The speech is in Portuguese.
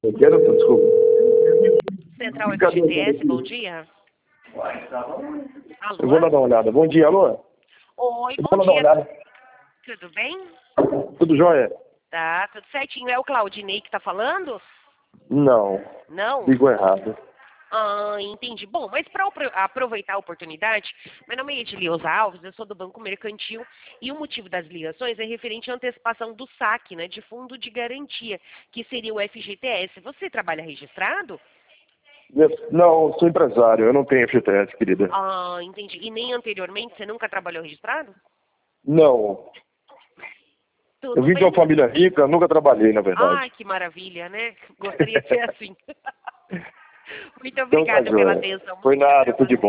Eu quero, desculpa. Central FGTS, bom dia. Eu vou lá Alô? dar uma olhada. Bom dia, alô? Oi, Eu bom vou lá dar uma dia. olhada. Tudo bem? Tudo jóia? Tá, tudo certinho. É o Claudinei que tá falando? Não. Não? Digo errado. Ah, entendi. Bom, mas para aproveitar a oportunidade, meu nome é Edileuza Alves, eu sou do Banco Mercantil e o motivo das ligações é referente à antecipação do saque, né, de fundo de garantia, que seria o FGTS. Você trabalha registrado? Não, sou empresário. Eu não tenho FGTS, querida. Ah, entendi. E nem anteriormente você nunca trabalhou registrado? Não. Eu Tudo vim de uma bem. família rica, nunca trabalhei, na verdade. Ai, que maravilha, né? Gostaria de ser assim. Muito Então tá obrigada pela jóia. atenção. Bom Foi dia nada, para tudo de você. bom.